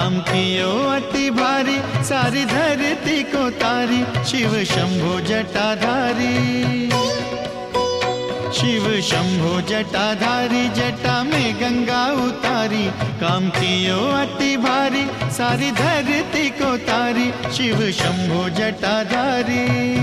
काम कियो अति भारी, सारी धरती को तारी। शिव शंभो जटाधारी, शिव शंभो जटाधारी, जटा में गंगा उतारी। काम कियो अति भारी, सारी धरती को तारी। शिव शंभो जटाधारी।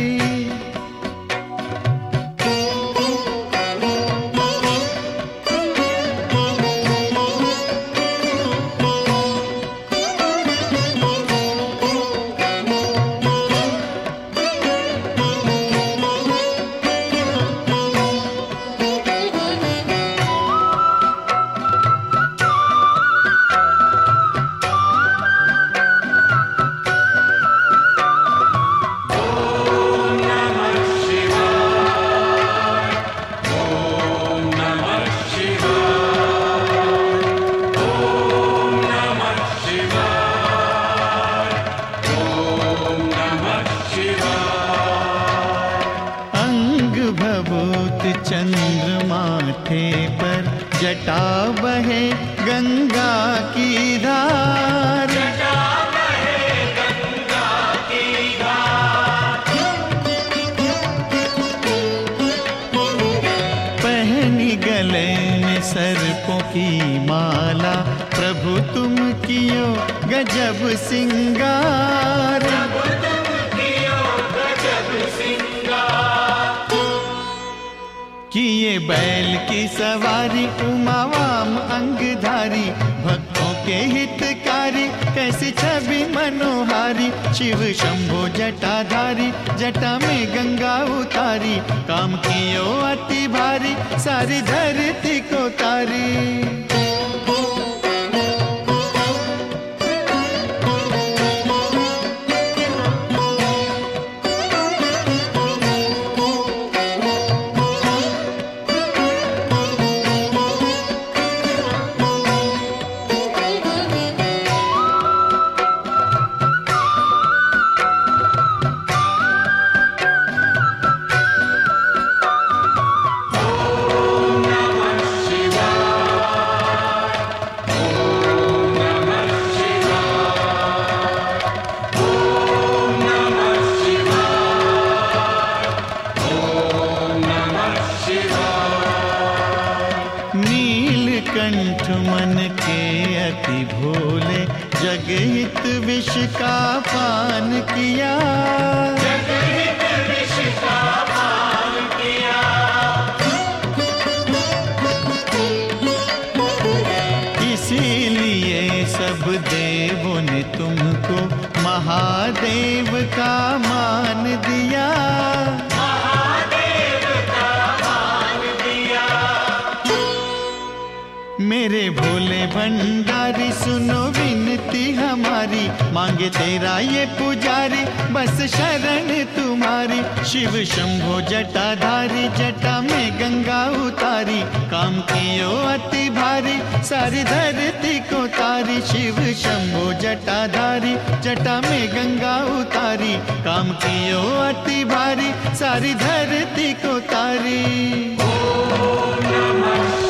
चंद्र माथे पर जटा बहे गंगा की धार, जटा बहे गंगा की धार। पहनी गले में सर्पों की माला, प्रभु तुम कियो गजब सिंगार। किए बैल की सवारी, उमावाम अंगधारी। भक्तों के हितकारी, कैसी छवि मनोहारी। शिव शंभो जटाधारी, जटा में गंगा उतारी। काम कियो अति भारी, सारी धरती को तारी। नीलकंठ मन के अति भोले, जगहित विष का पान किया। जगहित विष का पान किया। इसीलिए सब देवों ने तुमको महादेव का मान दिया। मेरे भोले भंडारी, सुनो विनती हमारी। मांगे तेरा ये पुजारी, बस शरण तुम्हारी। शिव शंभो जटाधारी, जटा में गंगा उतारी। काम कियो अति भारी, सारी धरती को तारी। शिव शंभो जटाधारी, जटा में गंगा उतारी। काम कियो अति भारी, सारी धरती को तारी। ओम नमः